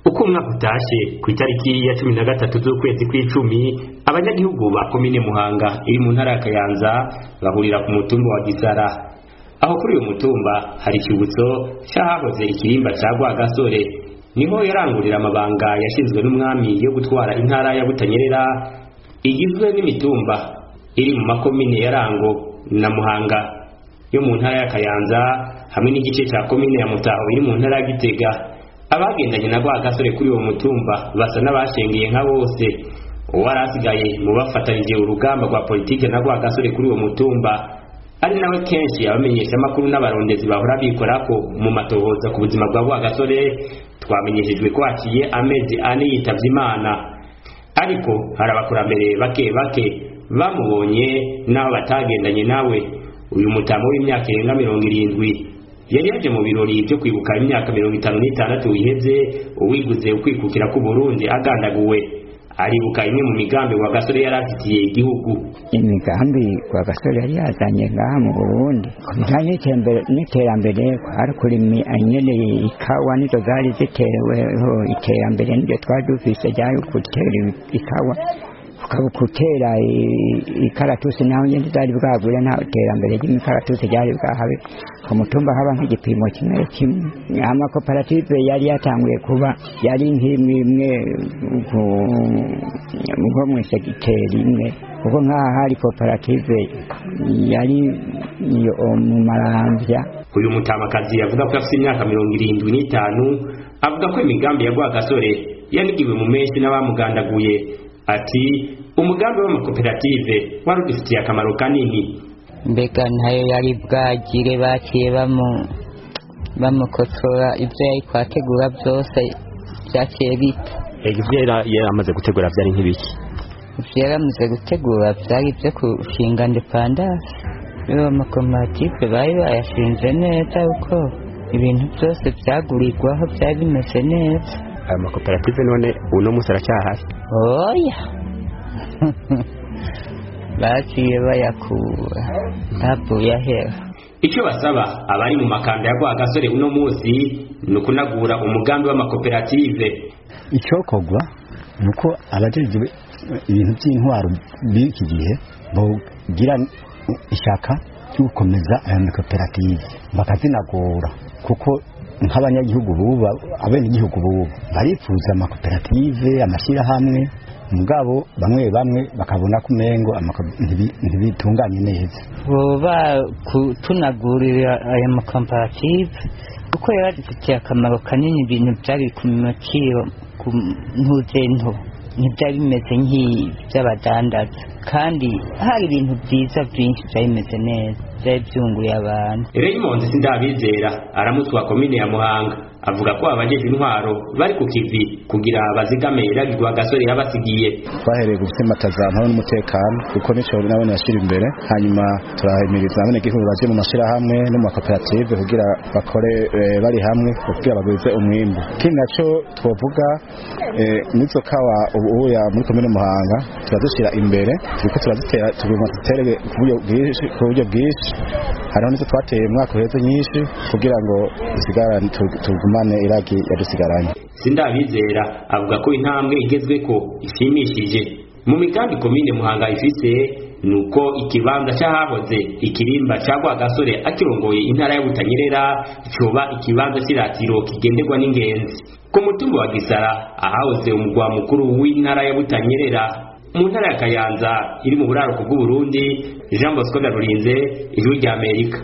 uko umwaka utashe ku itariki ya 13 z'ukwezi kw'icumi abanyagihugu ba komine Muhanga iri mu ntara ya Kayanza bahurira ku mutumba wa Gisara. Aho kuri uyu mutumba hari ikibutso cyahahoze ikirimba ca Rwagasore, niho yarangurira amabanga yashinzwe n'umwami yo gutwara intara ya Butanyerera igizwe n'imitumba iri mu makomine ya Rango na Muhanga yo mu ntara ya Kayanza hamwe n'igice ca komine ya Mutaho iri mu ntara ya Gitega. Abagendanye na Rwagasore kuri uwo mutumba basa n'abashengeye nka bose. Uwarasigaye mu bafatanije urugamba rwa politike na Rwagasore kuri uwo mutumba ari nawe kenshi abamenyesha makuru n'abarondezi bahora bikorako mu matohoza ku buzima bwa Rwagasore. Twamenyeshejwe ko haciye amezi 4 yitavye Imana, ariko hari abakurambere bake bamubonye naho batagendanye nawe. Uyu mutamo w'imyaka irenga 70 yari yaje mu birori byo kwibuka imyaka 56 iheze uwiguze ukwikukira ku Burundi agandaguwe. Aribuka imwe mu migambi Rwagasore yarafitiye igihugu. Imigambi Rwagasore yari yazanye ngaha mu Burundi n'iterambere ari kurimi anyene ikawa nizo zari zitereweho iterambere niryo twari dufise ryari gutera ikawa ukabukutera ikaratusi naho nyene zari bwagure nta iterambere ry'imikaratusi ryari bwahabe ku mutumba haba nk'igipimo kimwe amakoperative yari yatanguye kuba yari nk'imwe nko mu segiteri imwe kuko nk'aha hari koperative yari mu Maramvya. Uyu mutamakazi yavuga ko afite imyaka 75 avuga ko imigambi ya Rwagasore yanigiwe mu menshi n'abamugandaguye. Ati umugambi w'amakoperative wari ufitiye akamaro kanini. Mbega ntayo yari bwagire baciye bamukotora ibyo yari kwategura byose byaciye bita. Ibyo yari amaze gutegura byari nk'ibiki? Ibyo yari amaze gutegura byari ibyo kushinga independence. Iyo amakoperative bari bayashinze neza uko ibintu byose byagurirwaho byari bimeze neza. Aya makoperative none uno munsi aracyahari? Oya baciye bayakura ntabwo yahera. Icyo basaba abari mu makanda ya Rwagasore uno munsi ni ukunagura umugambi w'amakoperative. Icyokorwa nuko abajejwe ibintu by'intwaro b'iki gihe bogira ishaka cyo gukomeza aya makoperative bakazinagura, kuko nk'abanyagihugu buba abenegihugu buba barifuza amakoperative amashyirahamwe mugabo bamwe bakabona ko umengo ntibitunganye neza. Boba kutunagurira aya makoperative kuko yaradufitiye akamaro kanini. Ibintu byari ku maciro ku ntuzento ntibyari bimeze nk'iby'abadandaza, kandi hari ibintu byiza byinshi byari bimeze neza byari byunguriye abantu. Raymond Sindabizera aramutse wa komine ya Muhanga avuga ko abajeje intwaro bari ku kivi kugira bazigame iragi Rwagasore yabasigiye. Twahereye gusemataza amahoro n'umutekano kuko nico nabone yashira imbere, hanyuma turahimiriza abene gihugu baje mu mashirahamwe no mu makoperative kugira bakore bari hamwe kugira bagwize umwimbu. Kindi naco twovuga nizo kawa ubuya muri komine Muhanga turadushira imbere, turiko turazitera tuguma duterege ku buryo bwinshi. Hariho nizo twateye mwaka uheze nyinshi kugira ngo dusigarane tugumane iragi yadusigaranye. Sindabizera avuga ko intambwe igezweko ishimishije mu migambi komine Muhanga ifise nuko ikibanza cyahahoze ikirimba ca Rwagasore akirongoye intara ya Butanyerera coba ikibanza kiratiro kigenderwa n'ingenzi. Ku mutumba wa Gisara ahahoze umugwa mukuru w'intara ya Butanyerera mu ntara ya Kayanza iri mu buraruko bw'u Burundi. Jean Bosco Ndarurinze, Ijwi ry'Amerika.